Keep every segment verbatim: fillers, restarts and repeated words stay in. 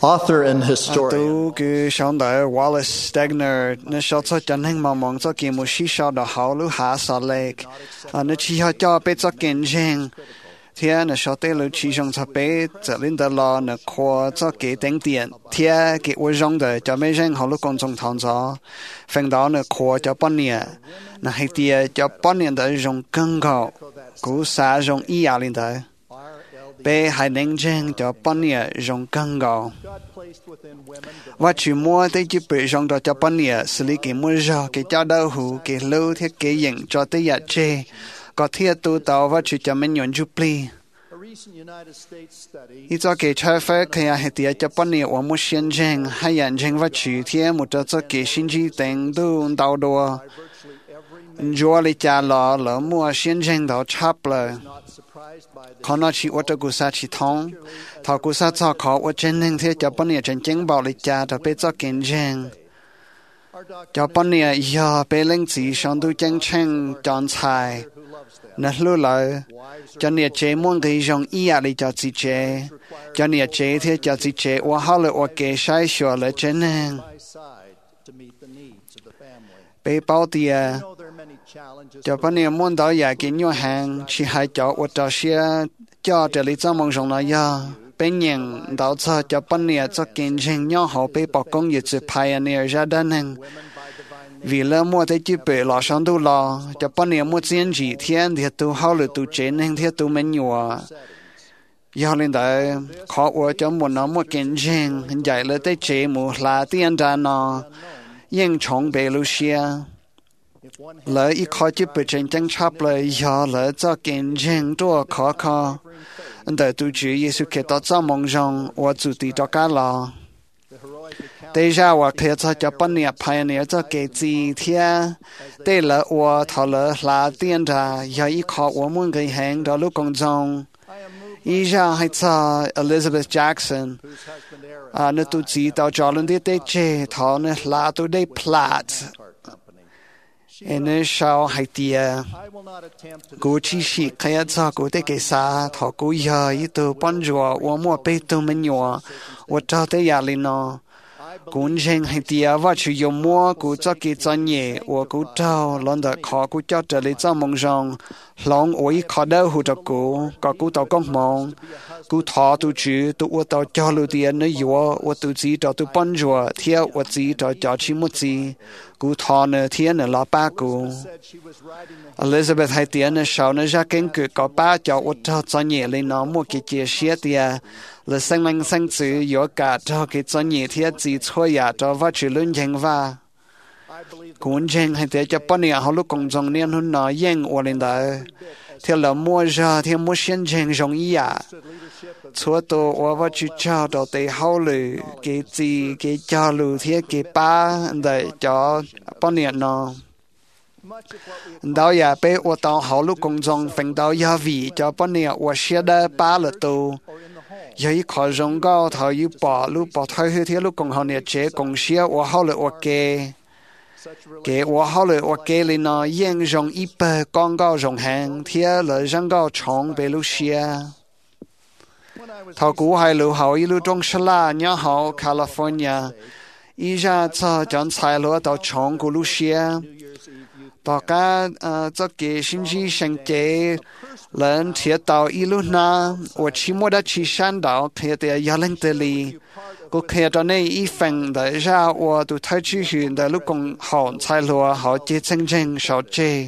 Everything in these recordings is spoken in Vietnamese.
author and historian. Tu cứ sống tại Wallace Stegner nó sau cho chân hình mà mong cho kỳ một sĩ sau đó hậu lưu hạ sa lệch nó chỉ họ cho bé cho kinh doanh thì nó sau tới lưu chỉ trong cho bé trở lên đó là nó khoa cho cái tiếng điện thì cái ô rong đó cho mấy dân hậu lưu công trong thằng cho phần đó nó khoa cho bao nhiêu nó hay tiền cho bao nhiêu đó rong更高cú sa rong ý à lên đó bé hai nên dân cho bao nhiêu rong更高và chỉ mua tới chỉ bị rong đó cho bao nhiêu xử lý cái mua rau cái cho đau hủ cái lâu thiết cái dựng cho tới giờ chê có thể tu tạo và chỉ cho mình nhận giúp li ít cho cái trái phải khi hay thì cho bao nhiêu ở một hiện trường hay hiện trường và chỉ thì một cho cái sinh trí tình tu đào đua cho lấy trả lọ lỡ mua hiện trường đó chắp lạiเขาnói chỉ ở trongกุศลchỉ thông thọกุศลchoเขาở trên nhữngที่จะปนเนี่ยจริงๆบอกเลยจ้าถ้าไปจะกินเจงจะปนเนี่ยอย่าไปเล่นสีช่างดูจังเชิงจอนชายนั่นรู้เลยจะเนี่ยเจมุ่งที่ยงอีอะไรจะจีเจจะเนี่ยเจที่จะจีเจว่าเขาเลยว่าเกใช้ชัวเลยเจนึงไปเป้าเตียcho bọn em muốn đào nhà cái nhau hàng chỉ hai chỗ ở đó xe cho để lấy cho mong rằng là ya bên nhận đào cho cho bọn em cho kinh doanh nhau họ bị bỏ công việc từ pioneer ra đan hàng vì là mua thấy chỉ bị lò sáng tu lò cho bọn em mua tiền gì thiên thì tu hao được tu chế nên thì tu mình nhiều giờ lên đây khó ở cho muốn nó mua kinh doanh giải là tới chế mua là tiền ra nó nhưng chọn bề lưu xe lỡ ít khó chỉ bị tranh tranh chấp lại giờ lỡ cho kinh doanh đua khó khó để tu chữ Giêsu Kitô cho mong rằng và chủ tịch cho cả lò đây ra và khi cho cho bọn nhà pioneer cho cái gì thì đây là và thảo lỡ là tiền ra giờ ít khó và muốn cái hàng đó lúc công众ý ra hay cho Elizabeth Jackson à nó tu chỉ tao cho lên đây để chơi thảo nó là tu đây plat nên sau hai tia cô chỉ sĩ khai cho cô để cái啥thọ cô giờ ít tu幫助我mua bê tu mình nhỏ我找的压力呢cũng riêng hai tia và chỉ dùng mua cô cho cái chân nhẹ và cô trao lần đó khó cô cho trở lại cho mong rằng lòng ôi khó đau hụt cô có cô tao công mong cô thọ tu chữ tu ở tao cho lưu tiền nó yếu và tu chỉ cho tu幫助theo và chỉ cho cho chỉ một gì cô thọ nữa thiên nữa là ba cô Elizabeth hai tia nữa sau nữa ra kinh cứ có ba cho ở tao chân nhẹ lên nó một cái chia sẻ tia là sinh linh sinh tử有cả cho cái chân nhẹ thiên chỉ thôi ya cho và chỉ luôn nhanh và cũng riêng hai tia cho bọn nhà họ lúc công trong niên hun nói yên ở lên đó theo là mua ra theo mua hiện trường容易啊除了我我去找到最好的cái gì cái交流theo cái ba để cho bọn nhà nó đó là bé ở tàu họ lúc công trong phần đó gia vị cho bọn nhà ở xe đó ba là tu giờ khó rong cao thầu như bỏ lúc bỏ thay hơi theo lúc công họ nhà chế công xe ở họ là ok cái ở họ là ok lên nó yên rong ít bờ con cao rong hàng theo là rong cao chọn về lúc xe thầu cũ hai lưu hậu lưu trong Sala nhà hậu California ý ra cho chọn sai lúa tàu chọn của lúc xe tàu cá cho cái sinh chi sinh kế lần thiệt tàu ý lúc na và chỉ mua đã chỉ san đảo thiệt để gia linh tự lý có thiệt đó này ý phần để ra và tụ thấy chữ hiện để lúc còn họ sai lúa họ chế chân chân sao chế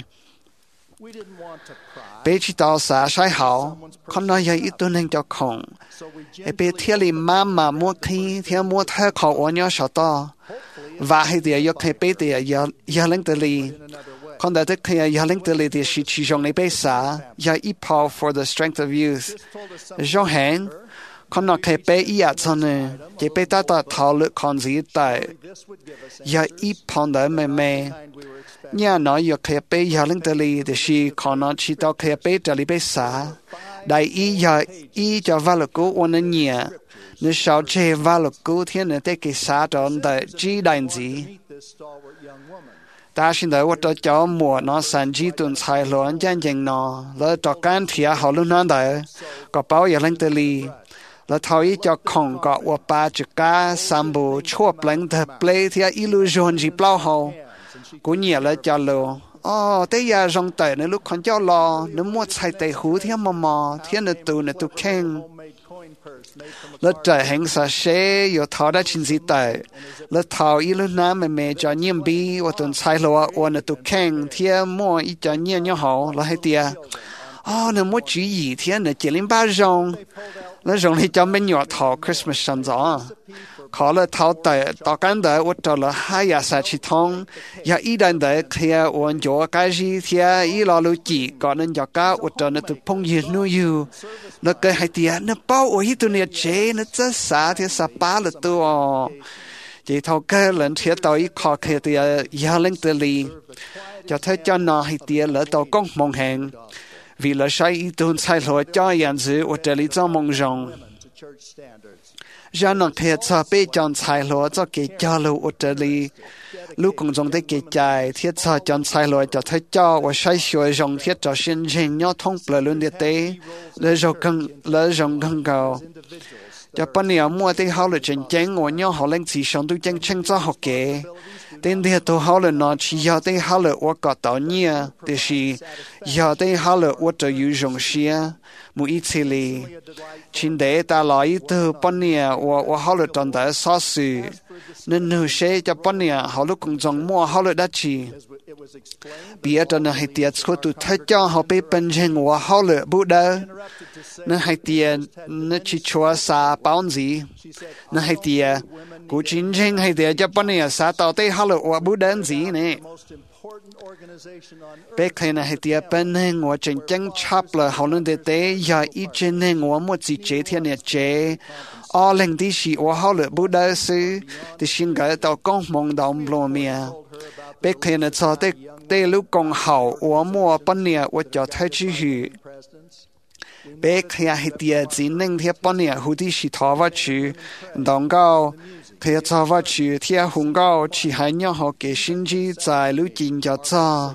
bé chỉ tao xã sai hảo con nói vậy ít tôi nên cho khổng bé thiệt là mà mà mua khi thiệt mua theo khẩu ở nhau sao to và hay thì yêu khi bé thì yêu yêu linh tự lý con đã thích khi yêu linh tự lý thì chỉ chỉ dùng này bé xã yêu ít power for the strength of youth do hẹn con nói khi bé ý ạ cho nên chỉ bé ta ta thảo luận con gì tại yêu ít phong đời mẹ mẹ nhà nói yêu khi bé yêu linh tự lý thì chỉ con nói chỉ tao khi bé tự lý bé xã đại ý yêu ý cho vào lực cố ôn nhân nhẹ nếu sao chế vào lực cố thiên nên cái xã đó tại chỉ đại gì ta xin đợi tôi cho mùa nó sản chỉ tuần sai loạn chân chân nó lỡ cho can thiệt họ luôn nói đấy có bao giờ lên tới li là thôi cho không có qua ba chữ cá sam bù chua pleng the play thì illusion gì bao hậu cũng nhiều là cho lo ô thế giờ rong tệ nữa lúc còn cho lo nếu mua xài tệ hú thì mà mò thì nữa tụ nữa tụ khen là trời hành sa xe yo thao đã chín gì tệ là thao ý lúc nào mà mẹ cho nhiệm bi và tuần xài lo và nữa tụ khen thì mua ý cho nhiều nhau hậu là hay tiệt ô nếu mua chú ý thì nữa chỉ lên ba rong là rong thì cho mình nhỏ thao Christmas sắm gió khó là thao tệ tao cảm thấy tôi cho là hai nhà sản xuất thông nhà ý định đấy khi tôi cho cái gì thì ý là lưu chỉ còn nên cho cái tôi cho nó từ phong nhiệt nuôi yêu nó cái hai tiền nó bao ở tụi này chế nó rất xa thì xa ba là tôi chỉ thao cái lần thì tao ý khó khi thì nhà lên từ lì cho thấy cho nó hai tiền là tao công mong hàng vì là sai ý tuần sai lỗi choอย่าง子我这里做梦中让人看着被将菜罗做给家路我这里，路公中的给在贴着将菜罗就他教我筛选用贴着心情要通不论的对，了就更了就更高。就半年末的好了真正我要好能自上都真正做好嘅。但係到後來呢，只要對好了我覺到你，但是要對好了我就有用些，每一次哩，前代大來一到半年我我好了長大少數，能有些就半年好了工作摸好了得去，別的呢係啲錯都太將好被本身我好了不得，那係啲那去錯啥幫子，那係啲。古真正係啲日本人殺到底好了我不單止呢，別看那係啲本身我真正插了好能的底，也一真呢我冇自己天嘅借，二零的是我好了不得事，的性格到講夢到唔落面，別看那錯的對路講好，我冇本年我就太出去。別看係啲真能啲本年好啲是拖我去，當高。佢做法去貼紅高，去海鳥學嘅先知在路徑就做。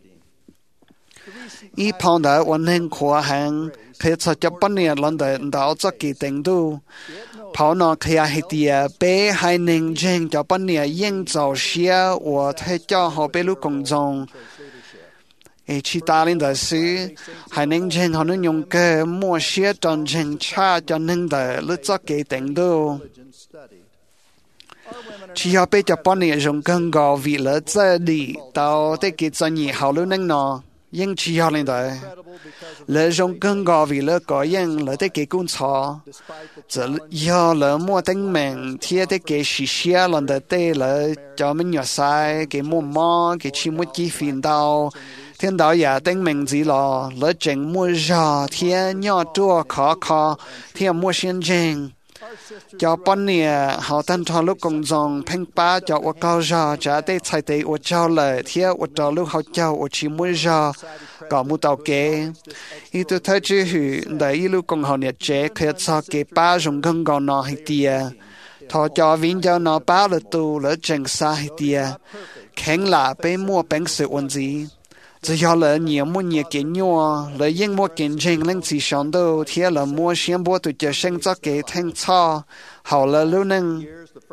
一旁的我能跨行，佢做咗半年輪到到咗嘅程度。跑呢佢係啲被係能整咗半年營造些，我睇咗好俾路公眾。誒，其他人的事係能整可能用嘅某些真正差就能的路咗嘅程度。chỉ要被日本人用更高為了這裡到的嘅專業好了能呢，因只要領導，了用更高為了個人了的嘅工作，這要了莫定名貼的嘅實現了的對了，叫mình nhỏ sai嘅莫麼嘅起莫幾頻道，聽到也定名字了，了正莫熱貼nhỏ多可可貼莫先正。cho bọn nè họ tan thọ lúc công dòng phanh ba cho我高熱trả để菜地我招來貼我招lúc họ招我chỉ muốn熱搞唔到嘅伊都睇住佢但一路共學日節佢做嘅巴用更高拿係啲thọ cho viên cho nó ba là tu là正sa係啲khen là被mua bánh sự ổn gì只要了你莫你给我了因莫见证能自上到贴了莫先波对着生作给听操好了路能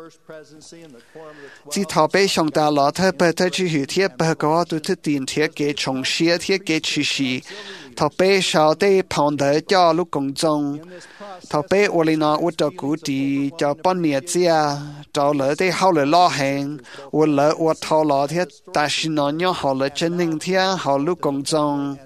只头被上大老特别特去去贴不高都特点贴给重写贴给去时头被少的旁的叫路公众头被我里呢我的估计叫半年家找了的好了老行我了我头老贴但是呢要好了真能贴好路公众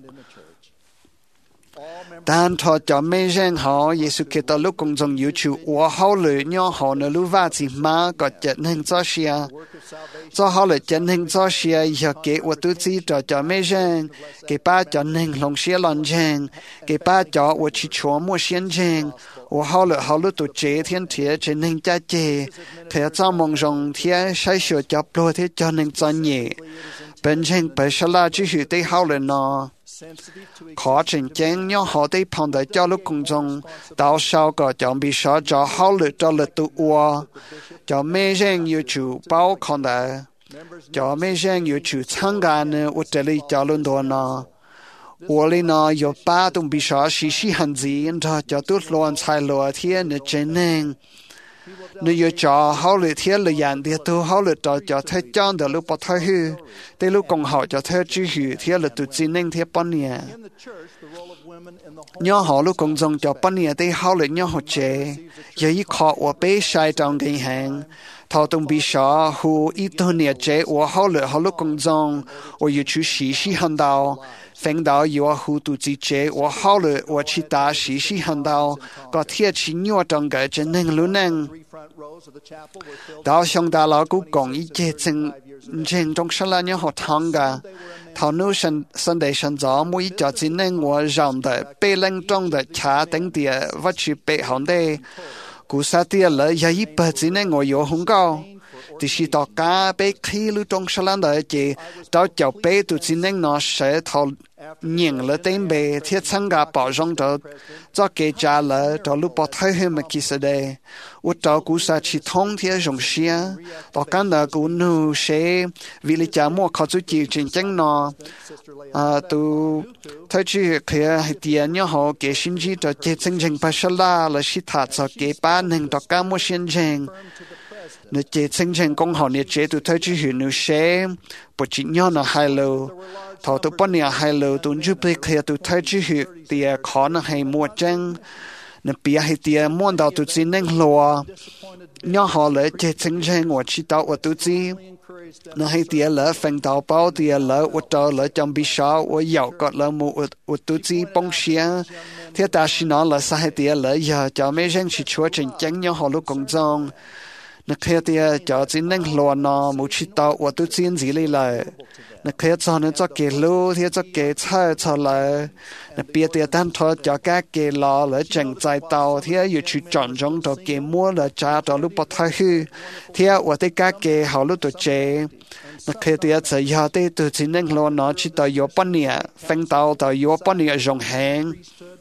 但他就沒人好，耶穌基督路公眾要求我好了，要好了路話子嘛，個真能做些，做好了真能做些，要給我都知道就沒人，給把真能弄些亂成，給把叫我去琢磨現成，我好了好了都這天天真能在這，佢做夢中天細小就落天就能做嘢，本身不是啦，只是對好了呢。khó trình chén nhau họ tới phòng đại cho lúc công众到sau có chuẩn bị sao cho hậu lực cho lực tự ua cho mấy人yêu chủ bao con đại cho mấy人yêu chủ tham gia nữa ở đây cho luôn đó nó 我哩呢有八栋比啥西西很子，他叫都乱菜罗天的真能。你要找好了天了人的都好了，找找他讲的路不太好，对路更好叫他继续天了都只能天半年。nhau họ lúc công dân cho半年的好了nhau họ chế，有一靠我被晒当银行，他东比啥和一多年chế我好了好lúc công dân，我要去试试看到。分到有糊涂之节，我好了，我去打试试看到，个天气热当个真能路能。到上大老古讲一节正正中上来你好汤个，头脑神神的神早每一家真能我让的被冷中的卡等的，我去背后的，古啥的了也一百真能我有红高。thì khi đó cả bé khi lưu trong sản lãnh đó thì đó cháu bé tụi chính nên nó sẽ thầu nhận là tên bé thiết sang cả bảo rong đó cho cái trả là đó lúc bảo thay hơn mà kia sẽ đây út đó cũng sẽ chỉ thông thiết rong xia đó cả đó cũng nu sẽ vì lý cha mua khó chịu chịu trên chân nó à tụ thay chứ khi hay tiền nhau họ cái sinh chi đó cái chân chân phải sản là là sĩ thật cho cái ba nên đó cả mua sinh chân nếu chế chân chân công họ nếu chế tụi thay chứ hiểu nếu sẽ bộ chỉ nhau nó hai lô thầu tụi bọn nhà hai lô tụi giúp bị khi tụi thay chứ hiểu thì khó nó hay mua chân nếu bây giờ thì muốn đào tụi chỉ nên lo nhau họ lấy chế chân chân của chỉ đào của tụi chỉ nó hay thì lấy phần đào bao thì lấy của đào lấy trong bị sao của giàu có lấy mua của tụi chỉ bông xia thế ta xin nó là sai thì lấy giờ cho mấy dân chỉ chúa trên chân nhau họ lúc công dân nó khi thì cho chính năng lo nó một chút tao và tôi xin gì lấy lại nó khi cho nó cho cái lúa thì cho cái菜cho lại nó bây giờ tan thọ cho các cái lò lại chẳng trái tao thì yêu chú chọn trong đó cái mua là trả đó lúc bắt thay hư thì và tới các cái họ lúc tôi chế nó khi thì giờ giờ tới tôi chính năng lo nó chỉ tao yếu bao nhiêu phân tao tao yếu bao nhiêu rong hàng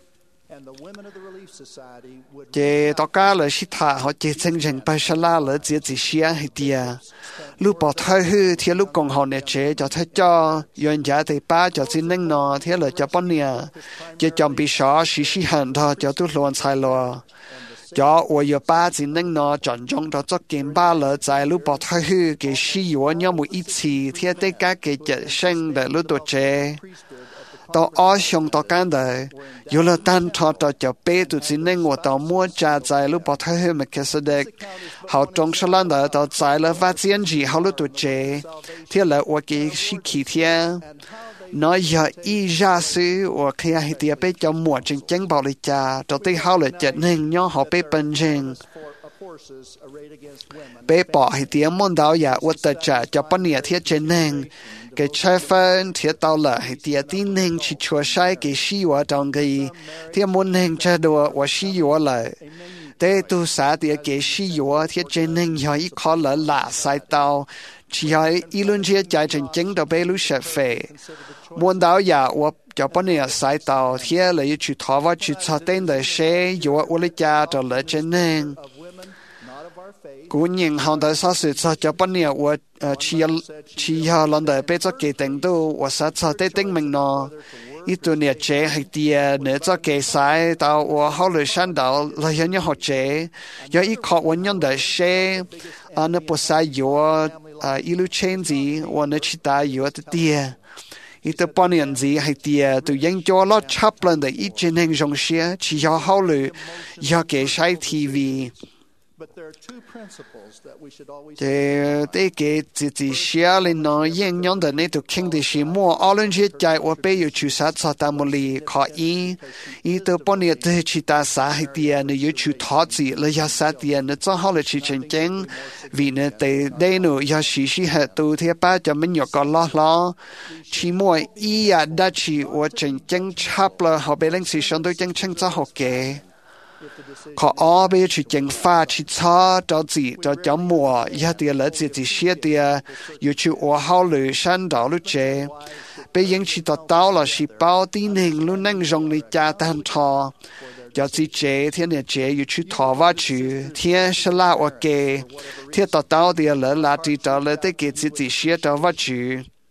chế tất cả là sĩ thà họ chế chân chân bài sa la là chế chỉ xia hay tia lúc bỏ thay hư thì lúc còn họ nè chế cho thay cho yon giá thì ba cho xin nâng nó thì là cho bao nhiêu chế chọn bị sợ sĩ sĩ hận thôi cho tôi luôn sai lo cho tôi yêu ba xin nâng nó chọn trong đó cho kiếm ba là tại lúc bỏ thay hư cái sĩ yếu nhau một ít gì thì tất cả cái chế sinh để lúc tôi chế tao ở trong tao can đấy, dù là tan thọ tao cho bé tụi xin nên ngồi tao mua trà trái lúc bỏ thay hơi mà cái sự đấy, họ trong sản lãnh đó tao trái là phát triển gì họ lúc tụi trẻ, thế là ở cái sự kỳ thiên, nói giờ y ra sự ở khi hay thì bé cho mua trên chân bảo lịch trà, tao thấy họ là chết nên nhau họ bé bận rộn. Bé bỏ hay tiếng môn đạo giả ở tờ trả cho bao nhiêu thiết trên nền cái trái phân thiết tao là hay tiếng tin nền chỉ chúa sai cái sĩ hóa trong cái thiết môn nền trả đồ và sĩ hóa lại để tu xã thì cái sĩ hóa thiết trên nền có ý khó là lạ sai tao chỉ hay ý luôn chia chạy trên chân đó bé lúc sẽ phê môn đạo giả và cho bao nhiêu sai tao thiết là chú thọ và chú cho tên đời sẽ yếu ở lịch cha trở lại trên nền cú nhìn hàng đại xã sự cho cho bao nhiêu và chỉ chỉ họ lần đầu bây giờ cái tính đồ và sát cho tới tính mình nó ít tuổi này chế hay tiền nữa cho cái sai tao và họ lựa chọn đó là những những họ chế do ít họ vẫn nhận được sẽ anh nó sai yếu ít lúc change gì và nó chỉ ta yếu từ tiền ít tập bao nhiêu gì hay tiền từ những chỗ lo chấp lần đấy ít trên hình trong xe chỉ họ họ lựa do cái sai ti vi thế thế cái chỉ chỉ xia lên nó yên nhon的那都听的是么？阿伦些在我被有去啥啥大么里可以，伊都半年的去打啥海点，你有去陶子了要啥点，你正好了去成经，为呢对对呢要试试下都贴把就没有个啦啦，起码伊呀那去我成经差了，后边零时上都真清楚好嘅。họ ở bây giờ chuyện pha chỉ cho cho gì cho cho mùa ya thì là gì gì xia thì yêu chú ở hậu lửa san đảo lúc chế bây giờ chỉ tao tao là chỉ bao tin hình luôn năng dùng để trả tan thọ cho gì chế thiên này chế yêu chú thọ vào chú thiên sẽ là ok thiên tao tao thì là là chỉ tao là tới cái gì gì xia tao vào chú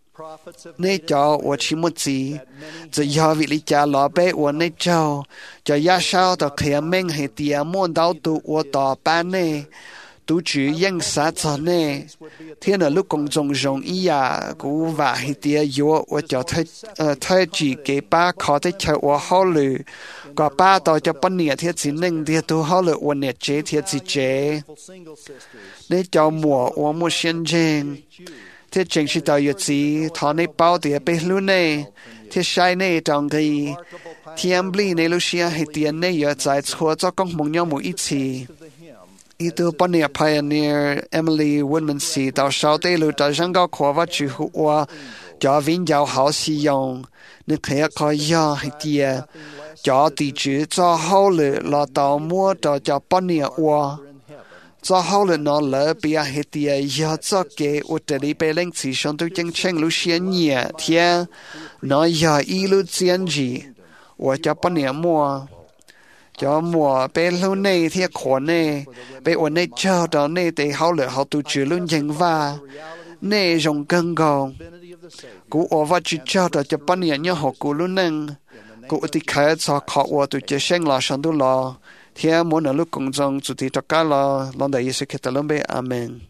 那叫我去么子，只要为你家老百我那叫，叫亚少的开门系点摸到都我到班呢。都主应啥子呢？天呐，陆公众容易呀，古话係啲藥，我就推誒推住幾把靠得出我考慮，個把到就半年天只能啲都考慮我呢這天只這，你就莫我莫先正，天正是到日子，他你包啲俾路呢，天晒呢當佢，天不你路線係啲呢藥在錯咗講夢有冇一次。Itu pioneer pioneer Emily Woodmansey 到少地路到上高科瓦住我叫vin教好使用，你可以可以呀係啲，叫地主做好了，落到末到叫 pioneer 我，做好了攞嚟邊係啲，要做嘅我這裡被領子上都經清路線嘢，天，攞要一路堅持，我叫 pioneer 麼？cho mùa bé lâu nay thì khó này bé ổn này cho đó này để hậu lửa hậu tu chữ luôn dừng va này rong cân gòn cú ở vào chữ cho đó cho bao nhiêu nhớ học cú luôn nâng cú thì khai cho khó ở tu chữ sinh lo sang tu lo thì muốn ở lúc công trong chủ thì tất cả lo lo đại sự kết luôn bé amen.